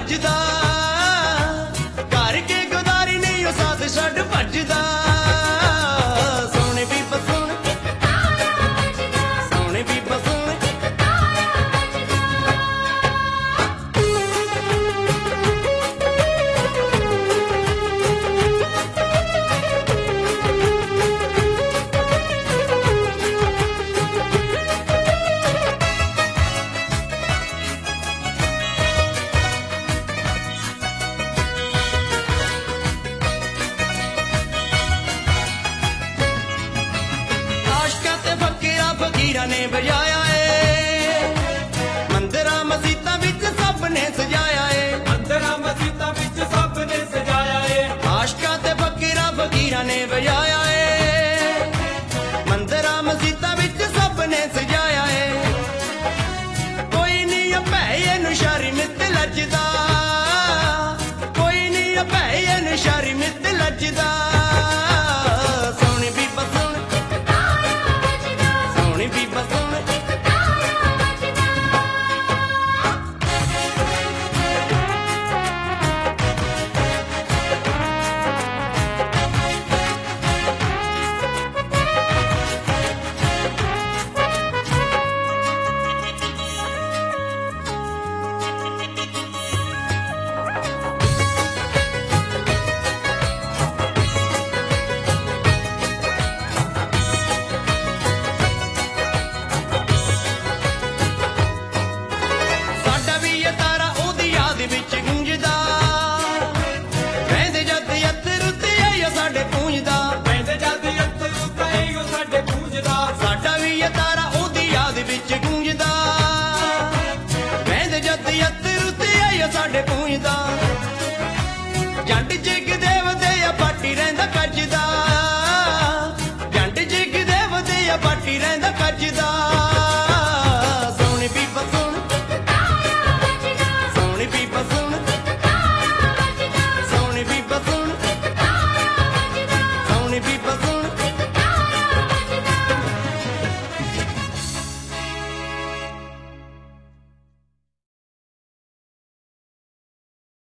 ਵੱਜਦਾ ਘਰ ਕੇ ਗੁਦਾਰੀ ਨਹੀਂ ਉਹ ਸਾਥ ਛੱਡ ਭੱਜਦਾ ਸੋਹਣੇ ਬੀਬਾ ਸੁਣ ਸੋਹਣੇ ਬੀਬਾ ਸੁਣ फकीरां ने बजाया है मंदिरां मसीतां विच सब ने सजाया है मंदिरां मसीतां विच सब ने सजाया है आशकां ते फकीरां ने बजाया है मंदिरां मसीतां विच सब ने सजाया है कोई नहीं भैया नूं शर्मित लजदा कोई नहीं भैया नूं शर्मित लजदा